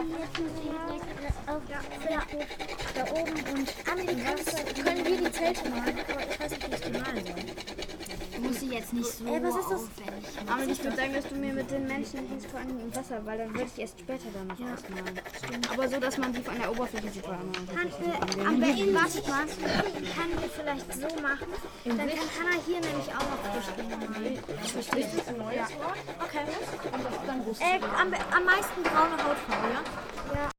Da oben und können wir die Zelte malen, aber ich weiß nicht, wie ich die malen soll. Muss ich jetzt nicht so was ist das? aufwendig machen. Aber ich würde sagen, dass du mir mit den Menschen nicht vor allem im Wasser, weil dann würde ich erst später dann noch ausmalen. Aber so, dass man die von der Oberfläche sieht. Am besten, wartet mal, können wir vielleicht so machen, dann kann Hannah hier nämlich auch noch Flüchtlinge malen. Ist ein neues Wort? Okay. Und das ist dann Am meisten braune Hautfarbe, ja? Ja.